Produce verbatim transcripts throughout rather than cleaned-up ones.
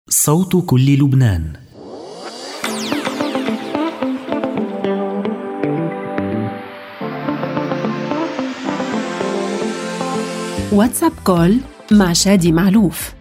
صوت كل لبنان. واتساب كول مع شادي معلوف.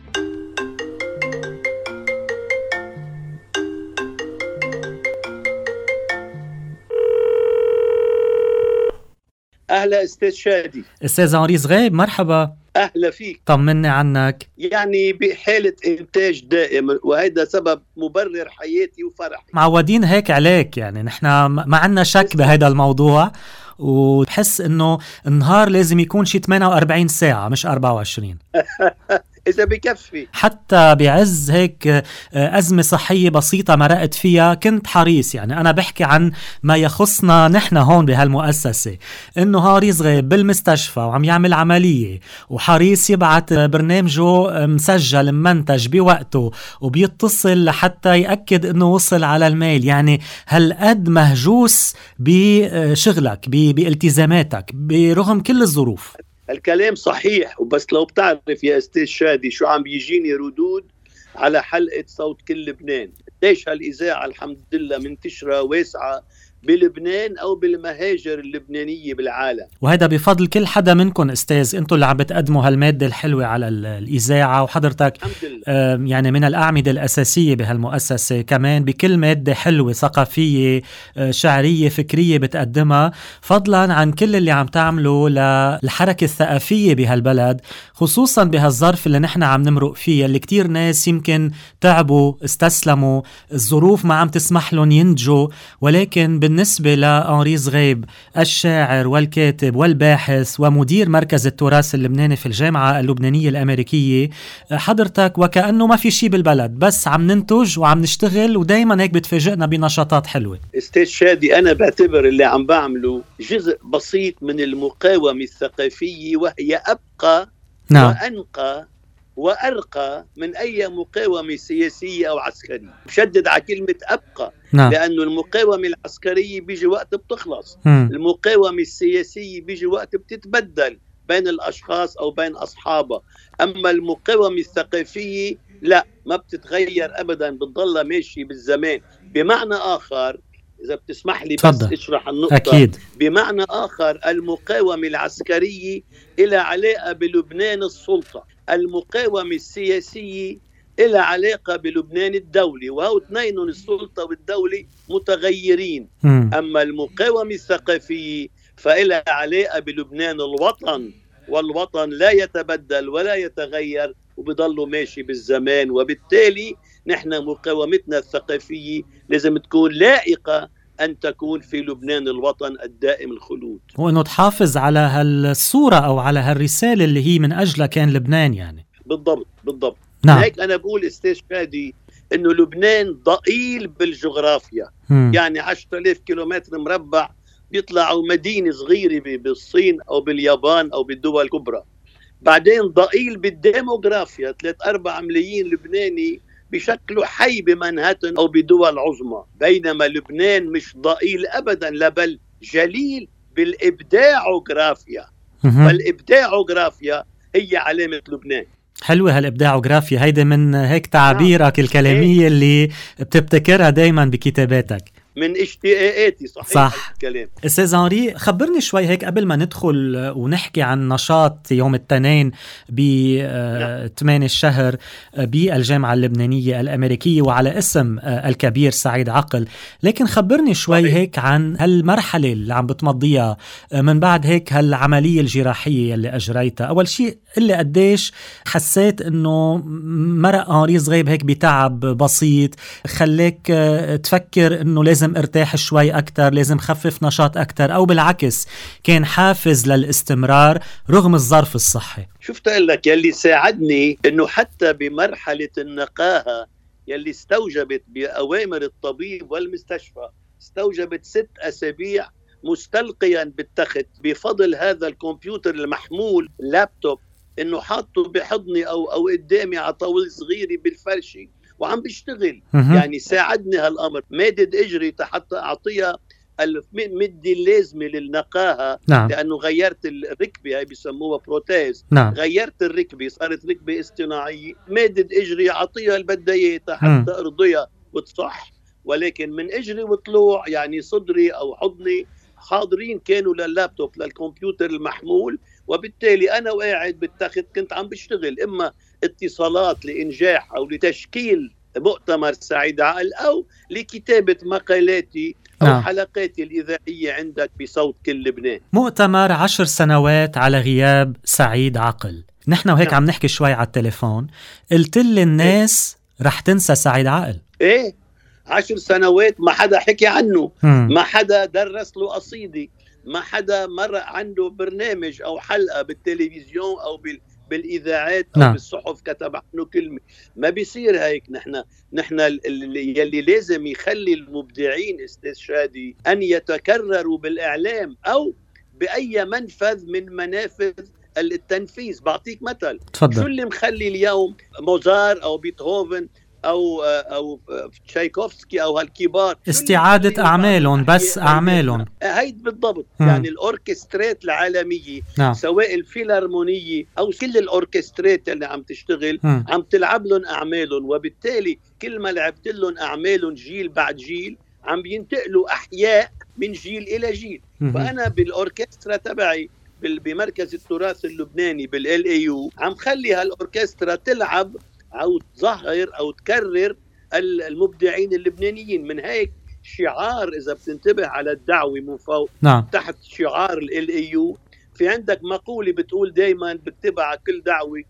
أهلا أستاذ شادي. أستاذ هنري زغيب، مرحبا. أهلا فيك. طمني عنك. يعني بحالة إنتاج دائم، وهذا سبب مبرر حياتي وفرحي. معودين هيك عليك، يعني نحن ما عنا شك بهذا الموضوع، وبحس إنه النهار لازم يكون شي ثمانية وأربعين ساعة مش أربعة وعشرين. إذا بكفي. حتى بعز هيك أزمة صحية بسيطة مرقت فيها كنت حريص، يعني أنا بحكي عن ما يخصنا نحن هون بهالمؤسسة، إنه هاري زغيب بالمستشفى وعم يعمل عملية وحريص يبعت برنامجه مسجل ممنتج بوقته وبيتصل لحتى يأكد إنه وصل على الميل. يعني هالقد مهجوس بشغلك بالتزاماتك برغم كل الظروف. الكلام صحيح، وبس لو بتعرف يا أستاذ شادي شو عم بيجيني ردود على حلقة صوت كل لبنان. ليش هالإذاعة الحمد لله منتشرة واسعة بلبنان أو بالمهاجر اللبنانية بالعالم، وهذا بفضل كل حدا منكم أستاذ. أنتوا اللي عم بتقدموا هالمادة الحلوة على الإذاعة، وحضرتك آه يعني من الأعمدة الأساسية بهالمؤسسة كمان بكل مادة حلوة ثقافية آه شعرية فكرية بتقدمها، فضلا عن كل اللي عم تعمله للحركة الثقافية بهالبلد، خصوصا بهالظرف اللي نحن عم نمرق فيه، اللي كتير ناس يمكن تعبوا استسلموا، الظروف ما عم تسمح لهم ينتجوا. ولكن بالنسبة لهنري زغيب الشاعر والكاتب والباحث ومدير مركز التراث اللبناني في الجامعة اللبنانية الأمريكية، حضرتك وكأنه ما في شي بالبلد، بس عم ننتج وعم نشتغل، ودايما هيك بتفاجئنا بنشاطات حلوة. استاذ شادي، أنا بعتبر اللي عم بعمله جزء بسيط من المقاومة الثقافية، وهي أبقى نعم. وأنقى وأرقى من أي مقاومة سياسية أو عسكرية. بشدد على كلمة أبقى نعم. لأنه المقاومة العسكرية بيجي وقت بتخلص، م. المقاومة السياسية بيجي وقت بتتبدل بين الأشخاص أو بين أصحابها. أما المقاومة الثقافية لا، ما بتتغير أبدا، بتضل ماشي بالزمان. بمعنى آخر، إذا بتسمح لي بس اشرح النقطة. أكيد. بمعنى آخر، المقاومة العسكرية إلى علاقة بلبنان السلطة، المقاومة السياسية إلى علاقة بلبنان الدولي، وهو اثنين السلطة والدولة متغيرين. م. أما المقاومة الثقافية فإلى علاقة بلبنان الوطن، والوطن لا يتبدل ولا يتغير وبيضله ماشي بالزمان. وبالتالي نحن مقاومتنا الثقافية لازم تكون لائقة أن تكون في لبنان الوطن الدائم الخلود، وأنه تحافظ على هالصورة أو على هالرسالة اللي هي من أجلها كان لبنان. يعني بالضبط بالضبط نعم. هيك أنا بقول استاذ شادي أنه لبنان ضئيل بالجغرافيا. م. يعني عشرة آلاف كيلومتر مربع بيطلعوا مدينة صغيرة بالصين أو باليابان أو بالدول الكبرى. بعدين ضئيل بالديموغرافيا، ثلاثة أربعة ملايين لبناني بشكله حي بمنهاتن أو بدول عظمى. بينما لبنان مش ضئيل أبدا، لا بل جليل بالإبداعوغرافيا. فالإبداعوغرافيا هي علامة لبنان. حلوة هالإبداعوغرافيا، هيدا من هيك تعبيرك الكلامية اللي بتبتكرها دايما بكتاباتك. من اشتقاقاتي. صحيح صح. الكلام. أستاذ هنري، خبرني شوي هيك قبل ما ندخل ونحكي عن نشاط يوم الاثنين بثمانية الشهر بالجامعة اللبنانية الأمريكية وعلى اسم الكبير سعيد عقل، لكن خبرني شوي صحيح. هيك عن هالمرحلة اللي عم بتمضيها من بعد هيك هالعملية الجراحية اللي أجريتها. أول شيء اللي قديش حسيت إنه مرق هنري زغيب هيك بتعب بسيط خليك تفكر إنه لازم ارتاح شوي أكتر، لازم خفف نشاط أكتر، أو بالعكس كان حافز للاستمرار رغم الظرف الصحي؟ شفت أقول لك، يلي ساعدني إنه حتى بمرحلة النقاهة يلي استوجبت بأوامر الطبيب والمستشفى، استوجبت ست أسابيع مستلقيا بالتخت بفضل هذا الكمبيوتر المحمول لابتوب، إنه حاطه بحضني أو أو قدامي على طاولة صغيرة بالفرشة وعم بيشتغل. يعني ساعدني هالأمر. مادد إجري حتى أعطيها المدة اللازمة للنقاهة. نعم. لأنه غيرت الركبة، هاي بيسموها بروتيز. نعم. غيرت الركبة، صارت ركبة اصطناعية، مادة اجري اعطيها البدايات حتى ارضيها وتصح. ولكن من اجري وطلوع يعني صدري او حضني حاضرين كانوا لللابتوب للكمبيوتر المحمول، وبالتالي انا وقاعد بالتخت كنت عم بشتغل اما اتصالات لانجاح او لتشكيل مؤتمر سعيد عقل او لكتابة مقالاتي أو نعم. حلقاتي الإذاعية عندك بصوت كل لبنان. مؤتمر عشر سنوات على غياب سعيد عقل. نحن وهيك نعم. عم نحكي شوي على التليفون، قلت لي الناس إيه؟ رح تنسى سعيد عقل. ايه عشر سنوات ما حدا حكي عنه، م. ما حدا درس له قصيدة، ما حدا مر عنده برنامج أو حلقة بالتلفزيون أو بال بالإذاعات أو نعم. بالصحف كتب عنه كلمة. ما بيصير هيك. نحن نحن يلي لازم يخلي المبدعين استاذ شادي أن يتكرروا بالإعلام أو بأي منفذ من منافذ التنفيذ. بعطيك مثل. تفضل. شو اللي مخلي اليوم موزار أو بيتهوفن أو أو تشايكوفسكي أو هالكبار استعادة أعمالهم بس أعمالهم هيد بالضبط. م. يعني الأوركسترات العالمية نعم. سواء الفيلارمونية أو كل الأوركسترات اللي عم تشتغل م. عم تلعب لهم أعمالهم، وبالتالي كل ما لعبت لهم أعمالهم جيل بعد جيل عم بينتقلوا أحياء من جيل إلى جيل. م. فأنا بالأوركسترا تبعي بمركز التراث اللبناني بالال اي يو عم خلي هالأوركسترا تلعب أو تظهر أو تكرر المبدعين اللبنانيين. من هيك شعار، إذا بتنتبه على الدعوة من فوق نعم. تحت شعار ال اي يو في عندك مقولة بتقول دايما بتتبع كل دعوة: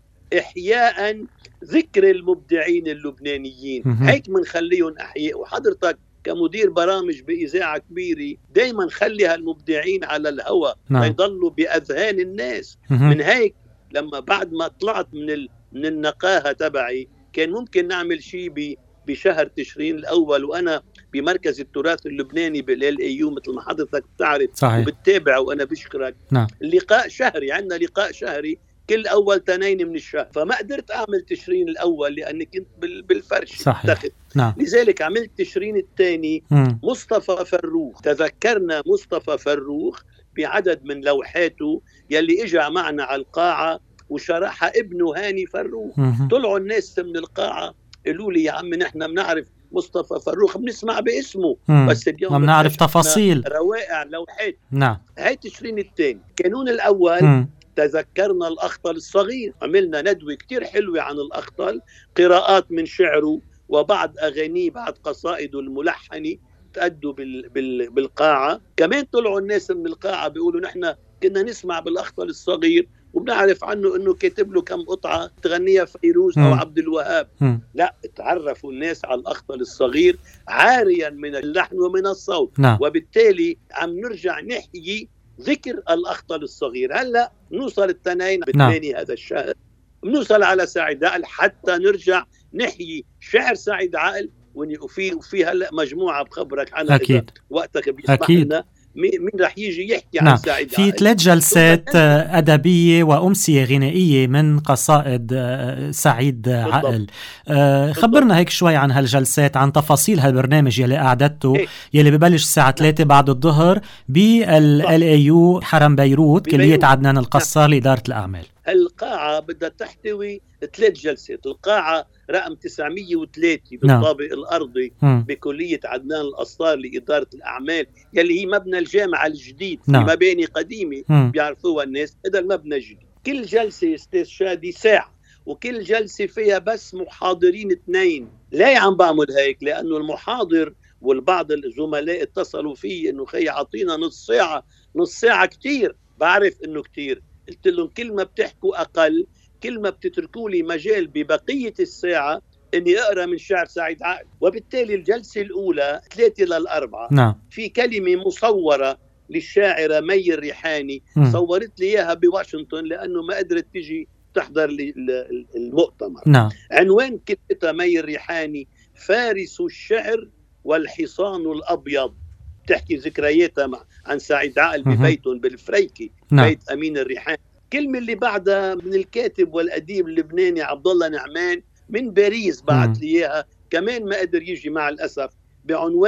إحياء ذكر المبدعين اللبنانيين. م- هيك منخليهم أحياء. وحضرتك كمدير برامج بإذاعة كبيرة دايما خلي هالمبدعين على الهواء نعم. يضلوا بأذهان الناس. م- من هيك لما بعد ما طلعت من ال من النقاهة تبعي كان ممكن نعمل شيء بشهر تشرين الأول وأنا بمركز التراث اللبناني بالال اي يو مثل ما حضرتك بتعرف صحيح. وبتتابع وأنا بشكرك نعم. اللقاء شهري، عندنا لقاء شهري كل أول تنين من الشهر. فما قدرت أعمل تشرين الأول لأني كنت بالفرش تخت. نعم. لذلك عملت تشرين الثاني مصطفى فروخ. تذكرنا مصطفى فروخ بعدد من لوحاته يلي إجا معنا على القاعة وشرحها ابنه هاني فروخ. م- طلعوا الناس من القاعة قالوا لي: يا عم نحن بنعرف مصطفى فروخ، بنسمع باسمه م- بس اليوم ما بنعرف تفاصيل روائع لوحات. نعم. هاي تشرين الثاني. كانون الأول م- تذكرنا الأخطل الصغير، عملنا ندوة كتير حلوة عن الأخطل، قراءات من شعره وبعض أغانيه بعض قصائده الملحنة تأدوا بال بال بالقاعة. كمان طلعوا الناس من القاعة بيقولوا: نحن كنا نسمع بالأخطل الصغير وبنعرف عنه انه كاتب له كم قطعه تغنيها فيروز او عبد الوهاب. م. لا، تعرفوا الناس على الاخطل الصغير عاريا من اللحن ومن الصوت. نعم. وبالتالي عم نرجع نحيي ذكر الاخطل الصغير. هلا نوصل التنين بالثاني نعم. هذا الشهر نوصل على سعيد عقل حتى نرجع نحيي شعر سعيد عقل. وفي وفي هلا مجموعه بخبرك عنها اذا وقتك بيسمح لنا مين رح يجي يحكي عن نعم. سعيد في ثلاث جلسات أدبية وأمسية غنائية من قصائد سعيد عقل. أه خبرنا هيك شوي عن هالجلسات، عن تفاصيل هالبرنامج يلي أعددته إيه؟ يلي ببلش الساعة ثلاثة بعد الظهر بال اي يو حرم بيروت كلية عدنان القصار لإدارة الأعمال. القاعة بدها تحتوي ثلاث جلسات. القاعة رقم تسعمية وثلاثة بالطابق نعم. الأرضي م. بكلية عدنان القصار لإدارة الأعمال يلي هي مبنى الجامعة الجديد نعم. في مباني قديمة م. بيعرفوها الناس. هذا المبنى الجديد. كل جلسة استاذ شادي ساعة، وكل جلسة فيها بس محاضرين اثنين. لا عم بعمل هيك لأنه المحاضر والبعض الزملاء اتصلوا فيه إنه خي عطينا نص ساعة. نص ساعة كتير، بعرف إنه كتير. قلت لهم: كل ما بتحكوا أقل كل ما بتتركوا لي مجال ببقية الساعة إني أقرأ من شعر سعيد عقل. وبالتالي الجلسة الأولى ثلاثة للأربعة نعم. في كلمة مصورة للشاعرة مي الريحاني م. صورت لي إياها بواشنطن لأنه ما قدرت تجي تحضر المؤتمر. نعم. عنوان كتبتها مي الريحاني: فارس الشعر والحصان الأبيض. تحكي ذكرياتها مع عن سعيد عقل ببيتهم بالفريكي نعم. بيت أمين الريحاني. كلمة اللي بعدها من الكاتب والأديب اللبناني عبد الله نعمان من باريس بعت لي إياها كمان ما قدر يجي مع الأسف، بعنوان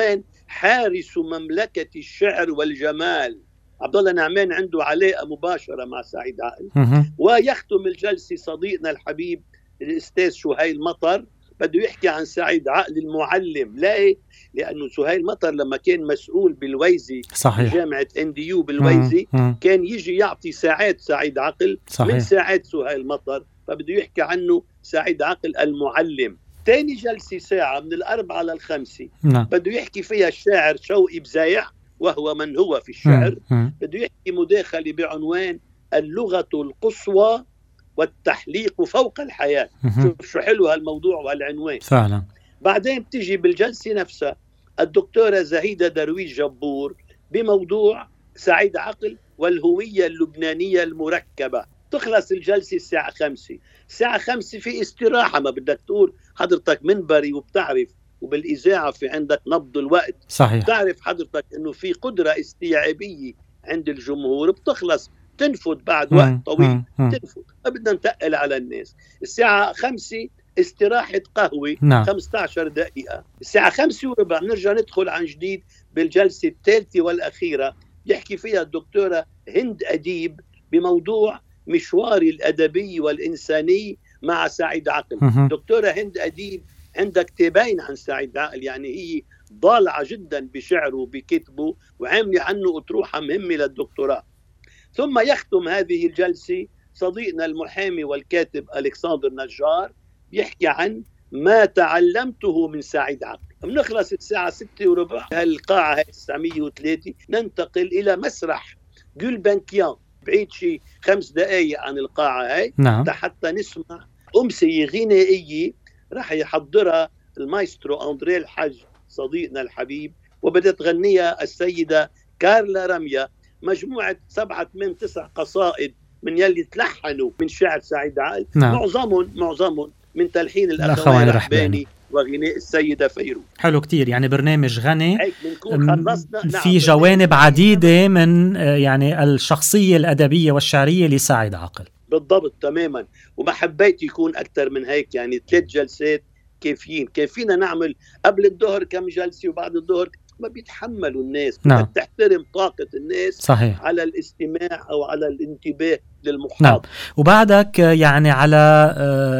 حارس مملكة الشعر والجمال. عبد الله نعمان عنده علاقة مباشرة مع سعيد عقل. ويختم الجلسة صديقنا الحبيب الأستاذ سهيل مطر، بده يحكي عن سعيد عقل المعلم. لا، لأنه سهيل مطر لما كان مسؤول بالويزي، صحيح، جامعة إن دي يو بالويزي، مم. كان يجي يعطي ساعات سعيد عقل، صحيح، من ساعات سهيل مطر، فبده يحكي عنه سعيد عقل المعلم. تاني جلسة ساعة من الأربعة للخمسة، نعم، بده يحكي فيها الشاعر شوقي بزايح، وهو من هو في الشعر. مم. بده يحكي مداخلة بعنوان اللغة القصوى والتحليق فوق الحياة. شوف شو حلو هالموضوع وهالعنوان فعلا. بعدين بتجي بالجلسة نفسها الدكتورة زهيدة درويش جبور بموضوع سعيد عقل والهوية اللبنانية المركبة. تخلص الجلسة الساعة خمسة. الساعة خمسة في استراحة، ما بدك تقول حضرتك منبري وبتعرف، وبالإذاعة في عندك نبض الوقت، صحيح، بتعرف حضرتك إنه في قدرة استيعابية عند الجمهور، بتخلص تنفذ بعد وقت طويل، تنفذ، ما بدنا نتقل على الناس. الساعة خمسة استراحة قهوة، نعم، خمسة عشر دقيقة. الساعة خمسة وربع نرجع ندخل عن جديد بالجلسة الثالثة والأخيرة، يحكي فيها الدكتورة هند أديب بموضوع مشواري الأدبي والإنساني مع سعيد عقل. مه. دكتورة هند أديب عندها كتابين عن سعيد عقل، يعني هي ضالعة جدا بشعره وبكتبه، وعاملة عنه أطروحة مهمة للدكتوراه. ثم يختم هذه الجلسة صديقنا المحامي والكاتب ألكسندر نجار، يحكي عن ما تعلمته من سعيد عقل. بنخلص الساعة ستة وربع هالقاعة هاي تسعمية وثلاثة، ننتقل إلى مسرح جولبنكيان بعيد شي خمس دقايق عن القاعة هاي، نعم، حتى نسمع أمسية غنائية راح يحضرها المايسترو أندريه الحج صديقنا الحبيب، وبدأت تغنيها السيدة كارلا رمية، مجموعة سبعة من تسع قصائد من يلي تلحنوا من شعر سعيد عقل، نعم، معظمهم معظمهم من تلحين الأخوان رحباني وغناء السيدة فيروز. حلو كتير، يعني برنامج غني في جوانب عديدة من يعني الشخصية الأدبية والشعرية لسعيد عقل. بالضبط تماما، وما حبيت يكون أكثر من هيك، يعني ثلاث جلسات كافيين. كافينا نعمل قبل الظهر كم جلسة وبعد الظهر، ما بيتحملوا الناس. نعم. تحترم طاقة الناس، صحيح، على الاستماع أو على الانتباه للمحاضر. نعم. وبعدك يعني على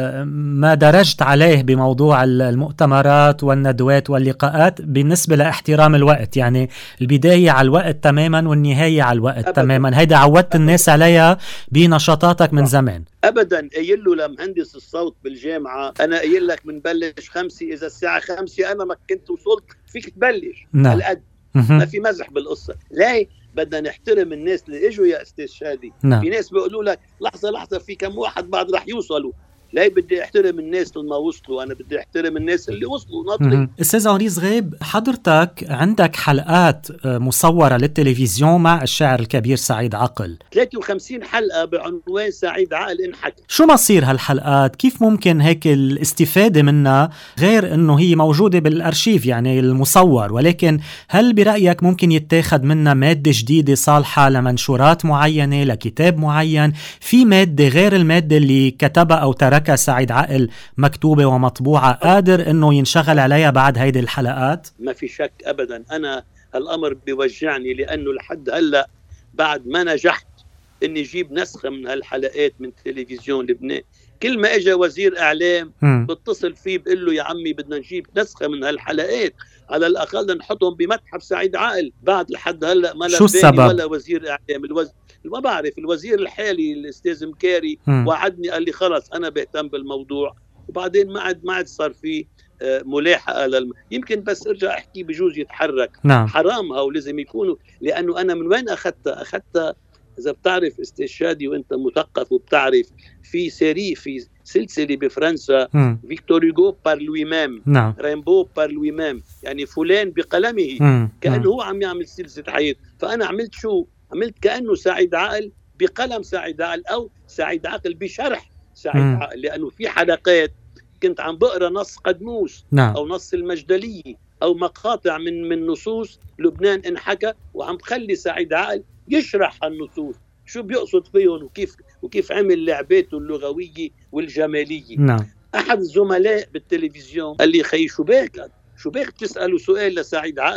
ما درجت عليه بموضوع المؤتمرات والندوات واللقاءات بالنسبة لاحترام الوقت، يعني البداية على الوقت تماما والنهاية على الوقت أبداً. تماما، هيدا عودت أبداً. الناس عليها بنشاطاتك من زمان. أبدا. قايل له لمهندس الصوت بالجامعة، أنا قايل لك منبلش خمسة، إذا الساعة خمسة أنا ما كنت وصلت فيك تبلش. نعم. هالقد ما في مزح بالقصة. لا، بدنا نحترم الناس اللي اجوا يا استاذ شادي. نعم. في ناس بيقولوا لك لحظة لحظة في كم واحد بعد رح يوصلوا. لا، بدي احترم الناس اللي ما وصلوا، انا بدي احترم الناس اللي وصلوا ناطرين. استاذ هنري صغيب، حضرتك عندك حلقات مصورة للتلفزيون مع الشاعر الكبير سعيد عقل، ثلاثة وخمسين حلقة بعنوان سعيد عقل انحكى. شو مصير هالحلقات؟ كيف ممكن هيك الاستفادة منها، غير انه هي موجودة بالارشيف يعني المصور، ولكن هل برأيك ممكن يتاخد منها مادة جديدة صالحة لمنشورات معينة، لكتاب معين، في مادة غير المادة اللي كتبها او ترك سعيد عقل مكتوبة ومطبوعة قادر انه ينشغل عليها بعد هيدي الحلقات؟ ما في شك ابدا. انا هالامر بيوجعني، لانه لحد هلا بعد ما نجحت اني اجيب نسخة من هالحلقات من تلفزيون لبنان. كل ما اجى وزير اعلام م. بتصل فيه بقول له يا عمي بدنا نجيب نسخة من هالحلقات على الاقل نحطهم بمتحف سعيد عقل. بعد لحد هلا ما لباني ولا وزير اعلام. الوزير ما بعرف، الوزير الحالي الاستاذ مكاري م. وعدني قال لي خلص انا بهتم بالموضوع، وبعدين ما عاد ما عاد صار فيه ملاحقه للم... يمكن بس ارجع احكي بجوز يتحرك. نعم. حرامها ولازم يكونوا، لانه انا من وين اخذتها اخذتها اذا بتعرف استاذ شادي وانت مثقف وبتعرف، في سيري في سلسله بفرنسا م. فيكتور هوغو بار لوي ميم، نعم. ريمبو بار لوي ميم، يعني فلان بقلمه م. كانه هو عم يعمل سلسله حياه. فانا عملت شو؟ عملت كأنه سعيد عقل بقلم سعيد عقل، أو سعيد عقل بشرح سعيد م. عقل، لأنه في حلقات كنت عم بقرأ نص قدموس، نعم. أو نص المجدلية أو مقاطع من من نصوص لبنان انحكى، وعم بخلي سعيد عقل يشرح النصوص شو بيقصد فيهم وكيف وكيف عمل لعباته اللغوية والجمالية. نعم. أحد الزملاء بالتلفزيون قال لي خي شو بك شو بك تسألوا سؤال لسعيد عقل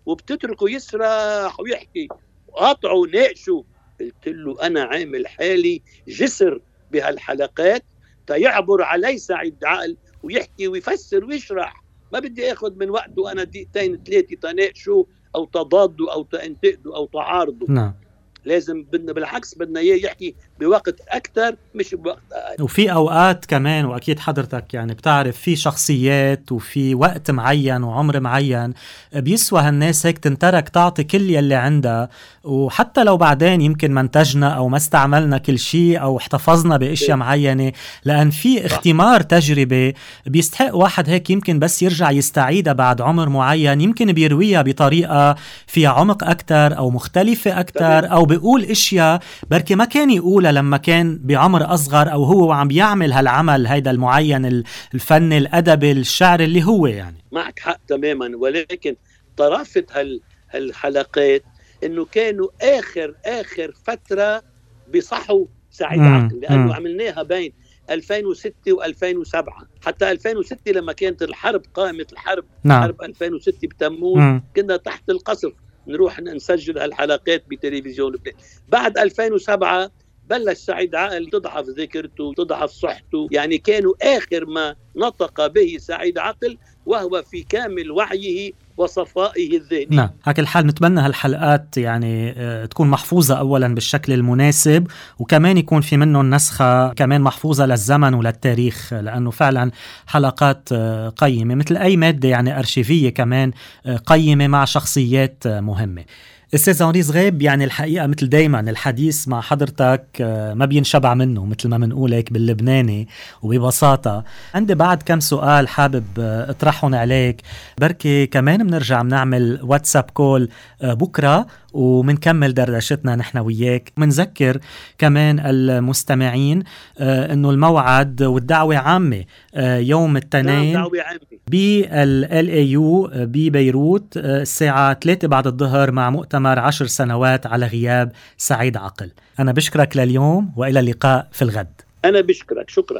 وبتتركه يسرح ويحكي، قاطعوا ناقشوا. قلت له أنا عامل حالي جسر بهالحلقات تيعبر علي سعيد عقل ويحكي ويفسر ويشرح، ما بدي أخذ من وقته أنا دقيقتين ثلاثة تناقشوا أو تضادوا أو تنتقدوا أو تعارضوا. نعم. لازم بدنا بالعكس بدنا اياه يحكي بوقت اكثر مش بوقت اقل. وفي اوقات كمان، واكيد حضرتك يعني بتعرف، في شخصيات وفي وقت معين وعمر معين بيسوى هالناس هيك تنترك تعطي كل يلي عندها، وحتى لو بعدين يمكن منتجنا او ما استعملنا كل شيء او احتفظنا باشياء معينه، لان في اختمار تجربه بيستحق واحد هيك يمكن بس يرجع يستعيدها بعد عمر معين، يمكن بيرويها بطريقه فيها عمق اكثر او مختلفه اكثر، او بيقول اشياء بركي ما كان يقولها لما كان بعمر اصغر، او هو وعم بيعمل هالعمل هيدا المعين الفن الادبي الشعر اللي هو يعني. معك حق تماما، ولكن طرافة هال هالحلقات انه كانوا اخر اخر فتره بصحوا سعيد عقل، لانه عملناها بين ألفين وستة وألفين وسبعة، حتى ألفين وستة لما كانت الحرب قامت الحرب نعم. حرب ألفين وستة بتموز مم. كنا تحت القصف نروح نسجل هالحلقات بتلفزيون لبنان. بعد ألفين وسبعة بلش سعيد عقل تضعف ذاكرته تضعف صحته، يعني كانوا آخر ما نطق به سعيد عقل وهو في كامل وعيه وصفائه الذهني. نعم، هكا الحال نتمنى هالحلقات يعني تكون محفوظة أولا بالشكل المناسب، وكمان يكون في منهم نسخة كمان محفوظة للزمن وللتاريخ، لأنه فعلا حلقات قيمة مثل أي مادة يعني أرشيفية كمان قيمة مع شخصيات مهمة. أستاذ هنري زغيب، يعني الحقيقة مثل دايما الحديث مع حضرتك ما بينشبع منه مثل ما منقول هيك باللبناني وببساطة. عندي بعد كم سؤال حابب اطرحهم عليك، بركي كمان بنرجع بنعمل واتساب كول بكرة ومنكمل دردشتنا نحن وياك. منذكر كمان المستمعين انه الموعد والدعوة عامة يوم التنين بال إل إيه يو ببيروت الساعة ثلاثة بعد الظهر مع مؤتمر عشر سنوات على غياب سعيد عقل. أنا بشكرك لليوم وإلى اللقاء في الغد. أنا بشكرك، شكرا.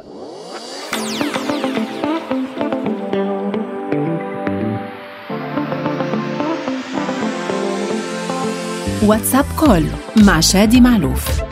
واتساب كول مع شادي معلوف.